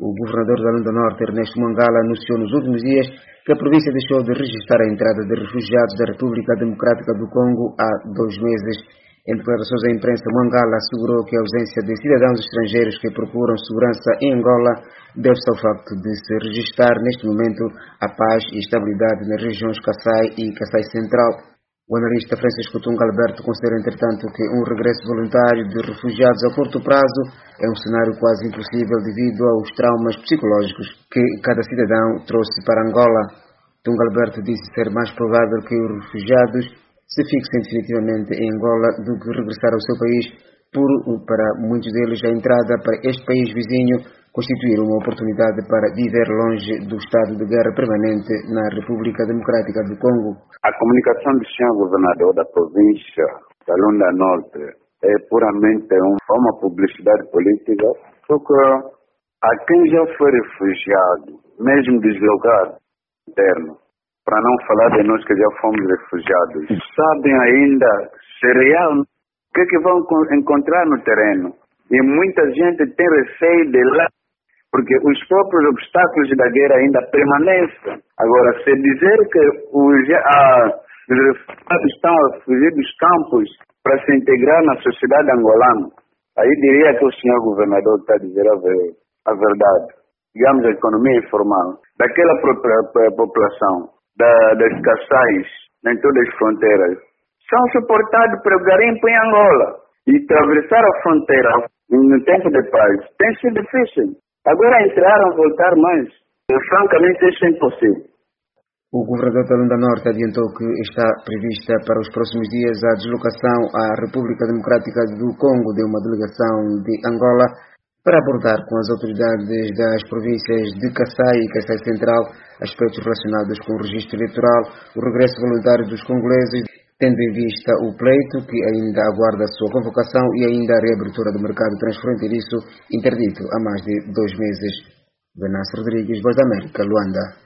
O governador da Lunda Norte, Ernesto Mangala, anunciou nos últimos dias que a província deixou de registrar a entrada de refugiados da República Democrática do Congo há 2 meses. Em declarações à imprensa, Mangala assegurou que a ausência de cidadãos estrangeiros que procuram segurança em Angola deve-se ao facto de se registrar neste momento a paz e estabilidade nas regiões Kassai e Kassai Central. O analista Francisco Tunga Alberto considera, entretanto, que um regresso voluntário de refugiados a curto prazo é um cenário quase impossível devido aos traumas psicológicos que cada cidadão trouxe para Angola. Tunga Alberto disse ser mais provável que os refugiados se fixem definitivamente em Angola do que regressar ao seu país, para muitos deles a entrada para este país vizinho constituir uma oportunidade para viver longe do estado de guerra permanente na República Democrática do Congo. A comunicação do senhor governador da província da Lunda Norte é puramente uma publicidade política, porque a quem já foi refugiado, mesmo deslocado interno, para não falar de nós que já fomos refugiados, sabem ainda se real o que vão encontrar no terreno. E muita gente tem receio de lá, porque os próprios obstáculos da guerra ainda permanecem. Agora, se dizer que os refugiados estão a fugir dos campos para se integrar na sociedade angolana, aí diria que o senhor governador está a dizer a verdade. Digamos, a economia informal daquela população, das Kassais, em todas as fronteiras, são suportados pelo garimpo em Angola. E atravessar a fronteira no tempo de paz tem sido difícil. Agora entraram, voltar mais. Francamente, isso é impossível. O governador da Lunda Norte adiantou que está prevista para os próximos dias a deslocação à República Democrática do Congo de uma delegação de Angola para abordar com as autoridades das províncias de Kassai e Kassai Central aspectos relacionados com o registro eleitoral, o regresso voluntário dos congoleses, tendo em vista o pleito que ainda aguarda a sua convocação e ainda a reabertura do mercado transfronteiriço interdito há mais de 2 meses. Venâncio Rodrigues, Voz da América, Luanda.